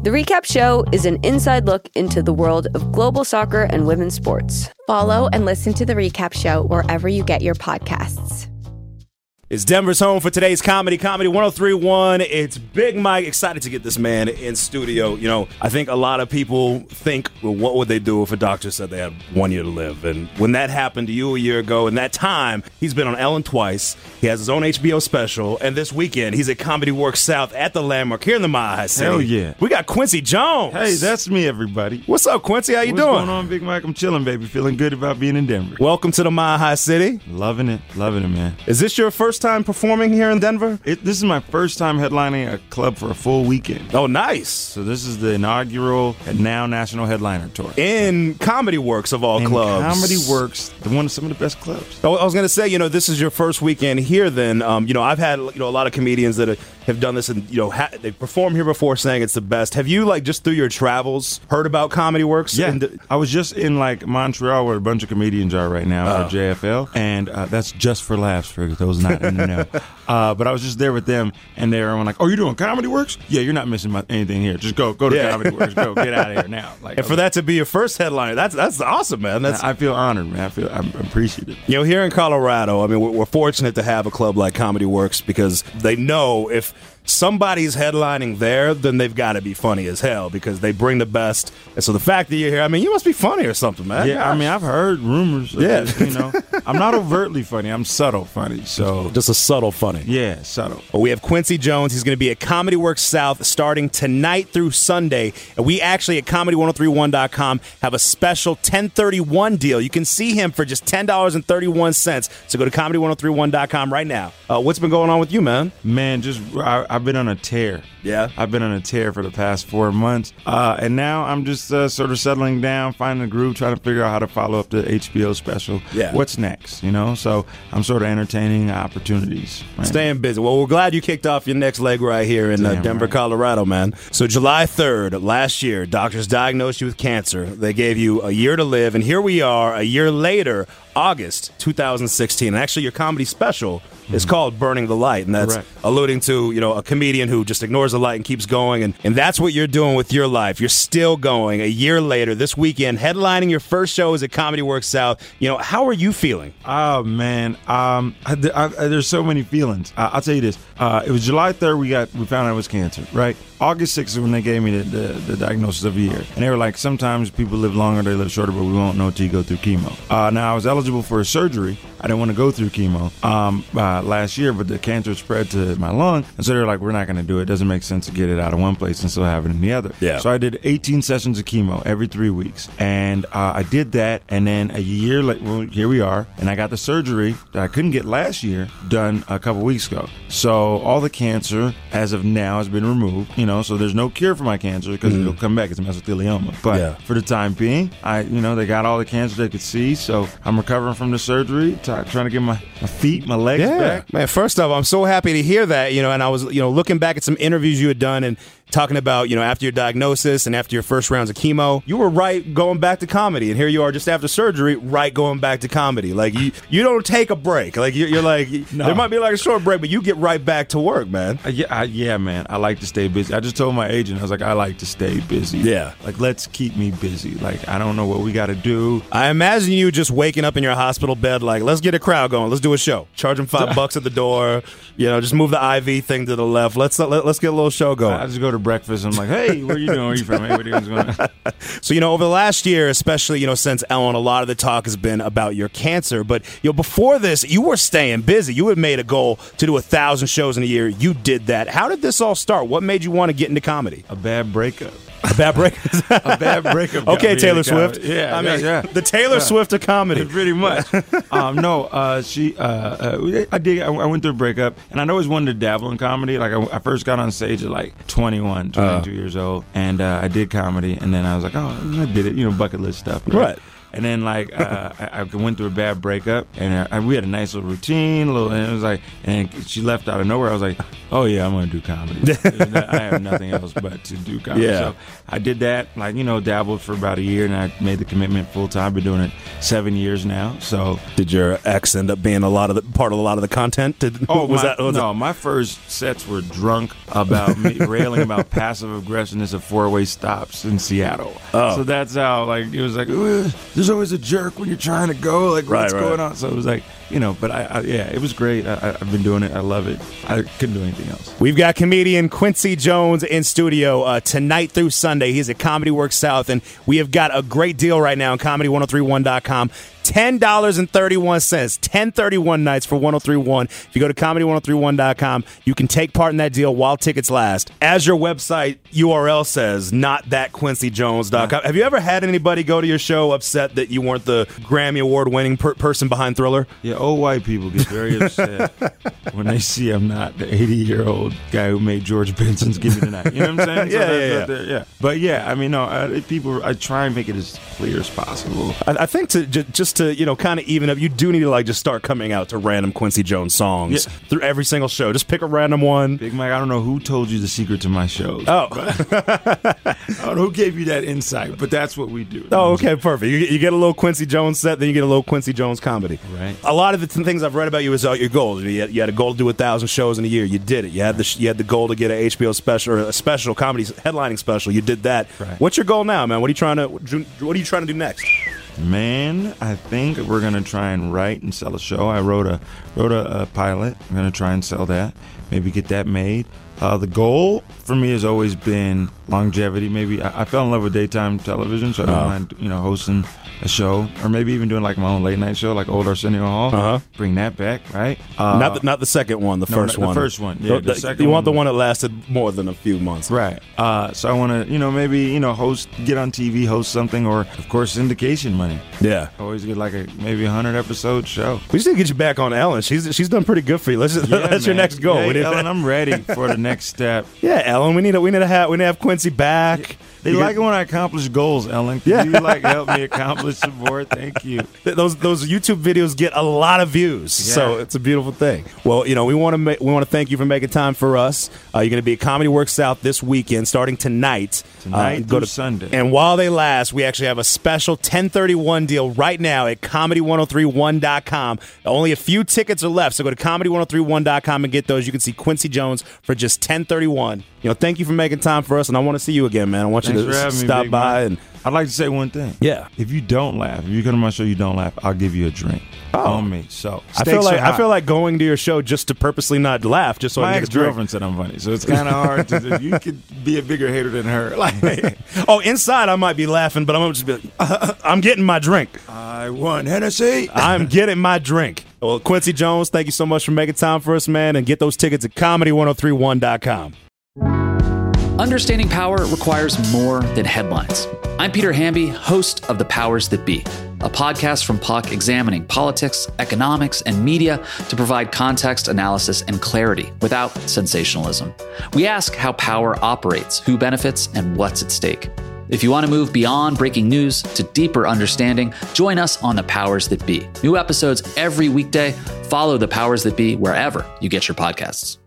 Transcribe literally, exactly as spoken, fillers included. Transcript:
The Recap Show is an inside look into the world of global soccer and women's sports. Follow and listen to The Recap Show wherever you get your podcasts. It's Denver's home for today's comedy, Comedy one oh three point one. It's Big Mike. Excited to get this man in studio. You know, I think a lot of people think, well, what would they do if a doctor said they had one year to live? And when that happened to you a year ago, in that time, he's been on Ellen twice. He has his own H B O special. And this weekend, he's at Comedy Works South at the Landmark here in the Mile High City. Hell yeah. We got Quincy Jones. Hey, that's me, everybody. What's up, Quincy? How you What's doing? What's going on, Big Mike? I'm chilling, baby. Feeling good about being in Denver. Welcome to the Mile High City. Loving it. Loving it, man. Is this your first time performing here in Denver? It, this is my first time headlining a club for a full weekend. Oh, nice. So this is the inaugural Now National Headliner Tour. In Comedy Works, of all in clubs. Comedy Works, the one of some of the best clubs. I was going to say, you know, this is your first weekend here then. Um, you know, I've had, you know, a lot of comedians that have done this and, you know, ha- they performed here before saying it's the best. Have you, like, just through your travels, heard about Comedy Works? Yeah. The- I was just in, like, Montreal where a bunch of comedians are right now Oh. for J F L. And uh, that's just for laughs for those not in the know. Uh, but I was just there with them, and they were like, "Oh, you're doing Comedy Works? Yeah, you're not missing my, anything here. Just go, go to Yeah. Comedy Works. Go, get out of here now." Like, and for that to be your first headliner, that's that's awesome, man. That's I feel honored, man. I feel I'm appreciative. You know, here in Colorado, I mean, we're, we're fortunate to have a club like Comedy Works because they know if somebody's headlining there, then they've got to be funny as hell because they bring the best. And so the fact that you're here, I mean, you must be funny or something, man. Yeah, I mean, I've heard rumors. Of Yeah. this, you know, I'm not overtly funny. I'm subtle funny. So Just a subtle funny. yeah, subtle. Well, we have Quincy Jones. He's going to be at Comedy Works South starting tonight through Sunday. And we actually at comedy one oh three one dot com have a special ten thirty-one deal. You can see him for just ten dollars and thirty-one cents. So go to comedy one oh three one dot com right now. Uh, what's been going on with you, man? Man, just I, I've been on a tear. Yeah? I've been on a tear for the past four months, uh, and now I'm just uh, sort of settling down, finding a groove, trying to figure out how to follow up the H B O special. Yeah. What's next? You know, so I'm sort of entertaining opportunities. Right? Staying busy. Well, we're glad you kicked off your next leg right here in uh, Damn Denver, right. Colorado, man. So July third, last year, doctors diagnosed you with cancer. They gave you a year to live, and here we are a year later, August two thousand sixteen. And actually, your comedy special is called Burning the Light, and that's Correct. alluding to, you know, a comedian who just ignores the light and keeps going, and, and that's what you're doing with your life. You're still going a year later this weekend, headlining your first show is at Comedy Works South. You know, how are you feeling? Oh man, um, I, I, I, there's so many feelings. I, I'll tell you this: uh, it was July third. We got we found out it was cancer. Right, August sixth is when they gave me the, the, the diagnosis of a year, and they were like, sometimes people live longer, they live shorter, but we won't know until you go through chemo. Uh, now I was eligible for a surgery. I didn't want to go through chemo um, uh, last year, but the cancer spread to my lung, and so they were like, we're not going to do it. It doesn't make sense to get it out of one place and still have it in the other. Yeah. So I did eighteen sessions of chemo every three weeks, and uh, I did that, and then a year later, well, here we are, and I got the surgery that I couldn't get last year done a couple weeks ago. So all the cancer, as of now, has been removed, you know, so there's no cure for my cancer because it'll come back. It's mesothelioma. But Yeah. for the time being, I, you know, they got all the cancer they could see, so I'm recovering from the surgery, t- trying to get my, my feet, my legs back. Man, first off, I'm so happy to hear that, you know, and I was, you know, looking back at some interviews you had done and talking about, you know, after your diagnosis and after your first rounds of chemo, you were right going back to comedy. And here you are just after surgery, right going back to comedy. Like, you, you don't take a break. Like, you're, you're like, No. there might be like a short break, but you get right back to work, man. Uh, yeah, I, yeah, man. I like to stay busy. I just told my agent, I was like, I like to stay busy. Yeah. Like, let's keep me busy. Like, I don't know what we got to do. I imagine you just waking up in your hospital bed like, let's get a crowd going. Let's do a show. Charge them five bucks at the door. You know, just move the I V thing to the left. Let's uh, let, let's get a little show going. I just go to breakfast. And I'm like, hey, where you doing? Where you from? Hey, what are you going on? So, you know, over the last year, especially, you know, since Ellen, a lot of the talk has been about your cancer. But, you know, before this, you were staying busy. You had made a goal to do a thousand shows in a year. You did that. How did this all start? What made you want to get into comedy? A bad breakup. A bad break. A bad breakup. got Okay, me Taylor into comedy. Swift. Yeah, I yeah, mean, yeah. the Taylor Yeah. Swift of comedy. Pretty much. um, no, uh, she. Uh, uh, I did. I, I went through a breakup, and I always wanted to dabble in comedy. Like I, I first got on stage at like twenty-one, twenty-two Uh. years old, and uh, I did comedy, and then I was like, oh, I did it. You know, bucket list stuff. Right. And then like uh, I, I went through a bad breakup, and I, we had a nice little routine, little, and it was like, and she left out of nowhere. I was like, oh yeah, I'm gonna do comedy. I have nothing else but to do comedy. Yeah. So I did that, like you know, dabbled for about a year, and I made the commitment full time. I've been doing it seven years now. So did your ex end up being a lot of the part of a lot of the content? Did, oh, was my, that was no, it? my first sets were drunk about me railing about passive aggressiveness of four way stops in Seattle. Oh. So that's how like it was like "Ooh, there's always a jerk when you're trying to go like Right, what's right. going on. So it was like you know, but I, I yeah, it was great. I, I've been doing it. I love it. I couldn't do anything else. We've got comedian Quincy Jones in studio uh, tonight through Sunday. He's at Comedy Works South, and we have got a great deal right now on comedy one oh three one dot com. ten dollars and thirty-one cents, ten thirty-one nights for one oh three one. If you go to comedy one oh three one dot com, you can take part in that deal while tickets last. As your website U R L says, not that quincy jones dot com. Have you ever had anybody go to your show upset that you weren't the Grammy Award-winning per- person behind Thriller? Yeah, old white people get very upset when they see I'm not the eighty-year-old guy who made George Benson's "Give Me the Night." You know what I'm saying? So Yeah, that's yeah, what they're- yeah. But yeah, I mean, no, I, people. I try and make it as clear as possible. I, I think to j- just to you know kind of even up, you do need to like just start coming out to random Quincy Jones songs Yeah. through every single show. Just pick a random one. Big Mike, I don't know who told you the secret to my shows. Oh, I don't know who gave you that insight, but that's what we do. oh, okay, perfect. You, you get a little Quincy Jones set, then you get a little Quincy Jones comedy. Right. A lot of the th- things I've read about you is uh, your goals. You had, you had a goal to do a thousand shows in a year. You did it. You had the sh- you had the goal to get an H B O special or a special comedy headlining special. You did that. Right. What's your goal now, man? What are you trying to What are you trying to do next? Man, I think we're gonna try and write and sell a show. I wrote a wrote a, a pilot. I'm gonna try and sell that. Maybe get that made. Uh, the goal for me has always been longevity. Maybe I, I fell in love with daytime television, so I don't Oh. mind, you know, hosting a show, or maybe even doing like my own late night show, like Old Arsenio Hall. Uh-huh. Bring that back, right? Uh, not the, not the second one, the no, first the one. first one, yeah, The- the the- second you want one- the one that lasted more than a few months, Right. Uh, so I want to, you know, maybe, you know, host, get on T V, host something, or, of course, syndication money. Yeah. Always get like a maybe a one hundred episode show. We just need to get you back on Ellen. She's she's done pretty good for you. Let's just, Yeah, that's your man. next goal. Hey, We need- Ellen, I'm ready for the next step. yeah, Ellen, we need to we need to have we need to have Quincy back. They You like get- it when I accomplish goals, Ellen. Can Yeah. you like help me accomplish some more? Thank you. Th- Those those YouTube videos get a lot of views, so Yeah. it's a beautiful thing. Well, you know, we want to ma- we want to thank you for making time for us. Uh, you're going to be at Comedy Works South this weekend, starting tonight. Tonight uh, through Sunday. And while they last, we actually have a special ten thirty-one deal right now at comedy one oh three one dot com. Only a few tickets are left, so go to comedy one oh three one dot com and get those. You can see Quincy Jones for just ten thirty-one. You know, thank you for making time for us, and I want to see you again, man. I want Thanks you for to having me, stop Big by Mike. and. I'd like to say one thing. Yeah. If you don't laugh, if you come to my show, you don't laugh, I'll give you a drink on me. So I feel like I feel like going to your show just to purposely not laugh, just so I my can get ex a drink. girlfriend said I'm funny, so it's kind of hard to. You could be a bigger hater than her. Like, Oh, inside I might be laughing, but I'm gonna just be like, I'm getting my drink. I won Hennessy. I'm getting my drink. Well, Quincy Jones, thank you so much for making time for us, man, and get those tickets at comedy one oh three one dot com. Understanding power requires more than headlines. I'm Peter Hamby, host of The Powers That Be, a podcast from Puck examining politics, economics, and media to provide context, analysis, and clarity without sensationalism. We ask how power operates, who benefits, and what's at stake. If you want to move beyond breaking news to deeper understanding, join us on The Powers That Be. New episodes every weekday. Follow The Powers That Be wherever you get your podcasts.